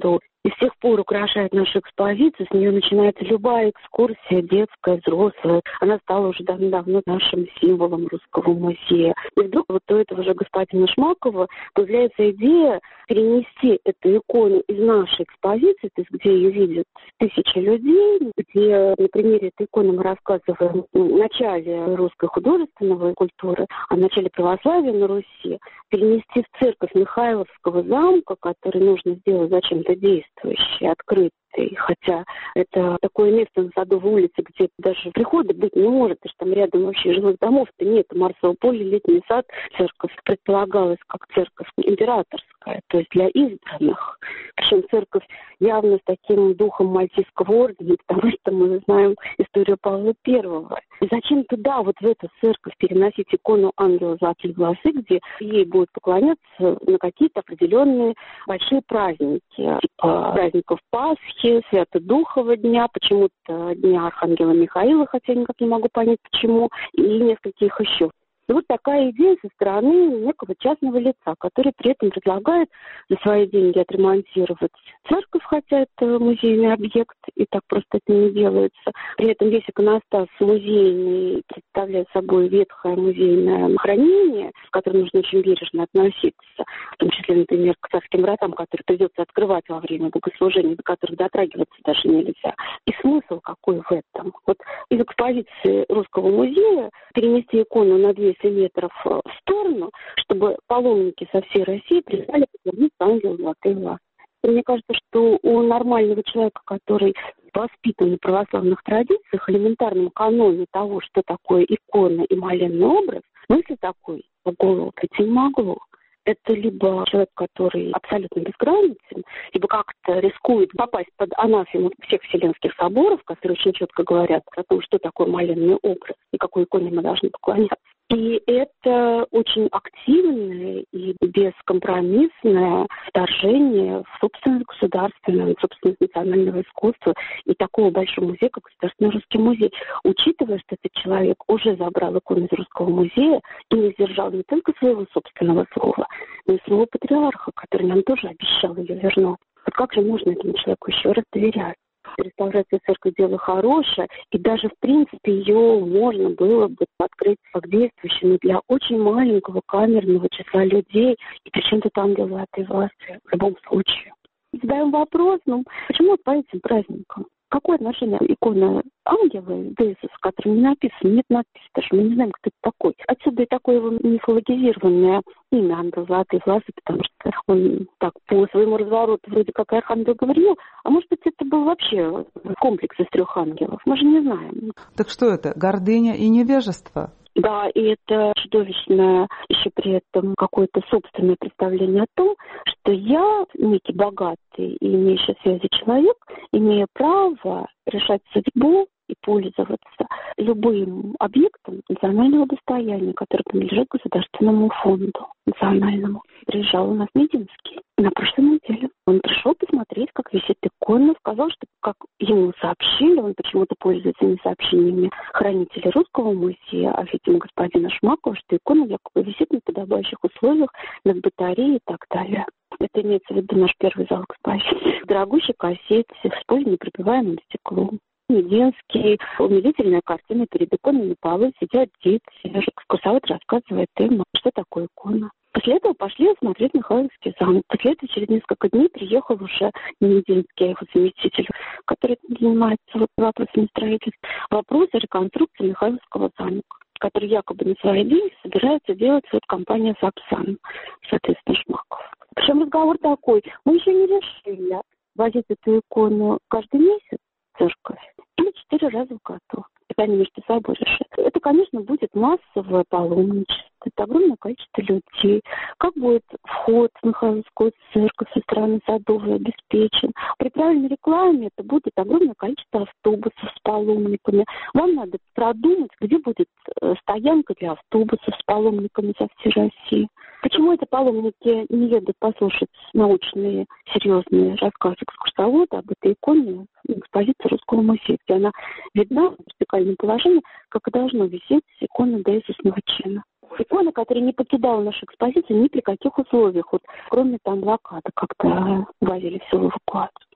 и с тех пор украшает нашу экспозицию. С нее начинается любая экскурсия, детская, взрослая. Она стала уже давно нашим символом Русского музея. И вдруг вот у этого же господина Шмакова появляется идея перенести эту икону из нашей экспозиции, то есть где ее видят тысячи людей, где на примере этой иконы мы рассказываем о начале русской художественной культуры, о начале православия на Руси, перенести в церковь Михайловского замка, который нужно сделать зачем-то действующий, открытый. Хотя это такое место на Садовой улице, где даже прихода быть не может, потому что там рядом вообще жилых домов-то нет. Марсово поле, летний сад, церковь предполагалась как церковь императорская, то есть для избранных. Причем церковь явно с таким духом Мальтийского ордена, потому что мы знаем историю Павла I. И зачем туда, вот в эту церковь, переносить икону ангела золотые волосы, где ей будут поклоняться на какие-то определенные большие праздники, типа праздников Пасхи, Свято-Духового дня, почему-то Дня Архангела Михаила, хотя я никак не могу понять почему, и нескольких еще. И вот такая идея со стороны некого частного лица, который при этом предлагает за свои деньги отремонтировать церковь, хотя это музейный объект, и так просто это не делается. При этом весь иконостас музейный представляет собой ветхое музейное хранение, к которому нужно очень бережно относиться, в том числе, например, к царским вратам, которые придется открывать во время богослужения, до которых дотрагиваться даже нельзя. И смысл какой в этом? Вот из экспозиции Русского музея перенести икону на 200 метров в сторону, чтобы паломники со всей России призвали поклониться ангелу золотые волосы. И мне кажется, что у нормального человека, который воспитан в православных традициях, элементарном каноне того, что такое икона и молебный образ, мысли такой в голову прийти не могло. Это либо человек, который абсолютно безграмотен, либо как-то рискует попасть под анафему всех вселенских соборов, которые очень четко говорят о том, что такое молебный образ и какой иконе мы должны поклоняться. И это очень активное и бескомпромиссное вторжение в собственность государственного, в собственность национального искусства и такого большого музея, как Государственный русский музей. Учитывая, что этот человек уже забрал икону из Русского музея и не сдержал не только своего собственного слова, но и своего патриарха, который нам тоже обещал ее вернуть. Вот как же можно этому человеку еще раз доверять? Реставрация церкви – дело хорошее, и даже, в принципе, ее можно было бы открыть как действующую, но для очень маленького камерного числа людей, и причем тут ангел золотые волосы в любом случае. Задаем вопрос, почему по этим праздникам? Какое отношение икона ангела Иисуса, в котором не написано, нет надписи, даже мы не знаем, кто это такой. Отсюда и такое его мифологизированное имя ангел золотые волосы, потому что он так по своему развороту вроде как архангел Гавриил, а может быть это был вообще комплекс из 3 ангелов, мы же не знаем. Так что это, гордыня и невежество? Да, и это чудовищное еще при этом какое-то собственное представление о том, что я, некий богатый и имеющий связи человек, имею право решать судьбу и пользоваться любым объектом национального достояния, который принадлежит государственному фонду национальному. Приезжал у нас Мединский на прошлой неделе. Он пришел посмотреть, как висит икона, сказал, что как ему сообщили, он почему-то пользуется не сообщениями хранителя Русского музея, а, видимо, господина Шмакова, что икона якобы висит на подобающих условиях, над батареей и так далее. Это имеется в виду наш первый зал экспозиции. В дорогущей кассете, с пуленепробиваемым стеклом. Мединский, умилительная картина, перед иконой на полу сидят дети. Экскурсовод рассказывает им, что такое икона. После этого пошли смотреть Михайловский замок. После этого через несколько дней приехал уже Мединский, его заместитель, который занимается вопросами строительства. Вопрос о реконструкции Михайловского замка, который якобы на свои деньги собирается делать вот компания «Сапсан», соответственно, Шмаков. Причем разговор такой, мы еще не решили, возить эту икону каждый месяц в церковь или 4 раза в году. Это они между собой решат. Это, конечно, будет массовое паломничество, это огромное количество людей. Как будет вход в Михайловскую церковь со стороны Садовой обеспечен? При правильной рекламе это будет огромное количество автобусов с паломниками. Вам надо продумать, где будет стоянка для автобусов с паломниками со всей России. Почему это паломники не едут послушать научные, серьезные рассказы экскурсовода об этой иконе экспозиции Русского музея, где она видна в вертикальном положении, как и должно висеть икона Иисусного чина. Икона, которая не покидала нашу экспозицию ни при каких условиях, вот, кроме там блокады, когда возили всю эвакуацию.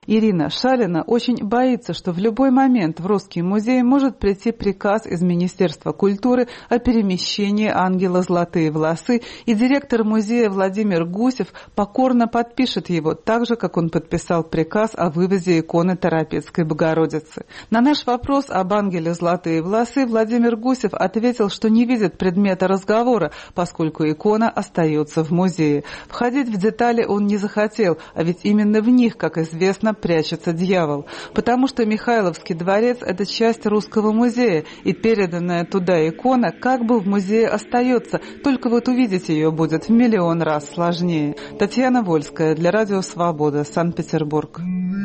Ирина Шалина очень боится, что в любой момент в Русский музей может прийти приказ из Министерства культуры о перемещении ангела «Золотые волосы», и директор музея Владимир Гусев покорно подпишет его, так же, как он подписал приказ о вывозе иконы Торопецкой Богородицы. На наш вопрос об ангеле «Золотые волосы» Владимир Гусев ответил, что не видит предмета разговора, поскольку икона остается в музее. Входить в детали он не захотел, а ведь именно в них, как известно, прячется дьявол. Потому что Михайловский дворец – это часть Русского музея, и переданная туда икона как бы в музее остается, только вот увидеть ее будет в миллион раз сложнее. Татьяна Вольская для Радио Свобода, Санкт-Петербург.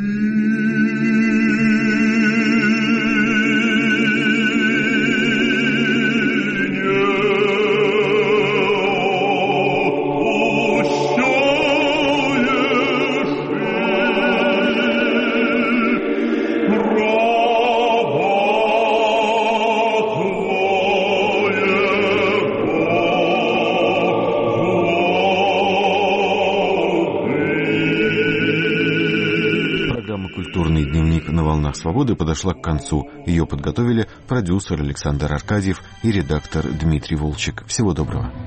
«Культурный дневник на волнах свободы» подошла к концу. Ее подготовили продюсер Александр Аркадьев и редактор Дмитрий Волчек. Всего доброго.